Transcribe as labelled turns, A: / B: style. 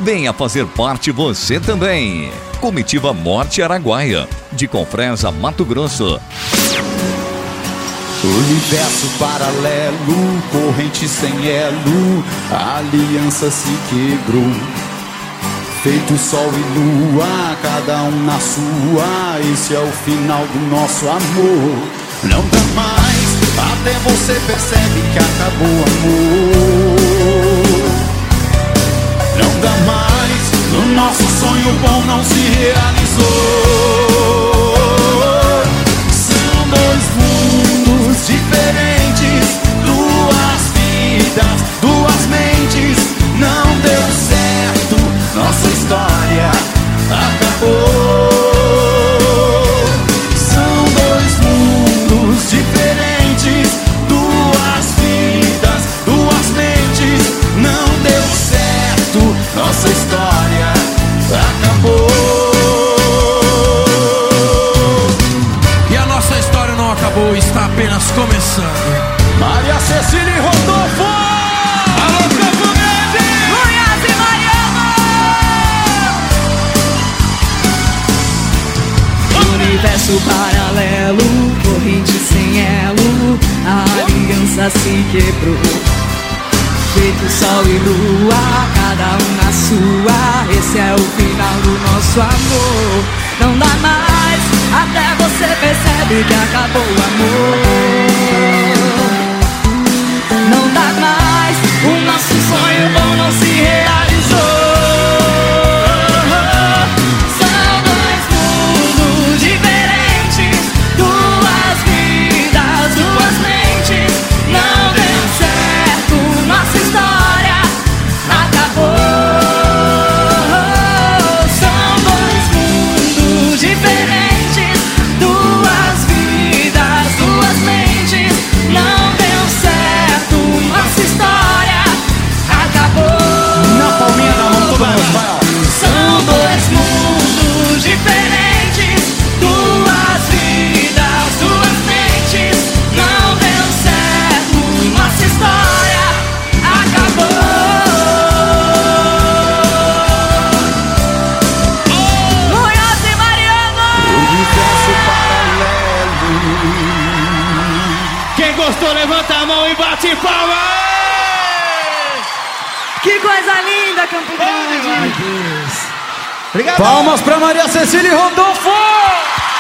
A: Venha fazer parte você também. Comitiva Morte Araguaia, de Confresa, Mato Grosso.
B: Universo paralelo, corrente sem elo, a aliança se quebrou. Feito sol e lua, cada um na sua, esse é o final do nosso amor. Não dá mais, até você percebe que acabou o amor. Não dá mais, o nosso sonho bom não se realizou. São dois mundos diferentes, duas vidas, duas mentes. Não deu certo, nossa história acabou. São dois mundos diferentes, duas vidas, duas mentes. Não deu certo, nossa história acabou.
C: E a nossa história não acabou, está apenas começando.
B: Maria Cecília e Rodolfo!
C: Alô, Campo Grande!
D: Goiás e Mariana! Universo paralelo, corrente sem elo, a aliança se quebrou. Feito sol e lua, cada um na sua, esse é o final do nosso amor. Não dá mais, até você percebe que acabou o amor. Não dá mais, o nosso sonho bom não se realizou. São dois mundos diferentes, duas vidas, duas mentes. Não deu certo, nossa história acabou. São dois mundos diferentes, duas vidas, duas mentes. Não deu certo, nossa história acabou.
B: Na palminha da mão, todo mundo vai, ó.
D: São dois mundos diferentes, duas vidas, duas mentes. Não deu certo, nossa história acabou. Goiás e Mariana!
B: Universo paralelo.
C: Quem gostou, levanta a mão e bate palma!
D: Que coisa linda, Campo Grande!
C: Obrigado!
B: Palmas pra Maria Cecília e Rodolfo!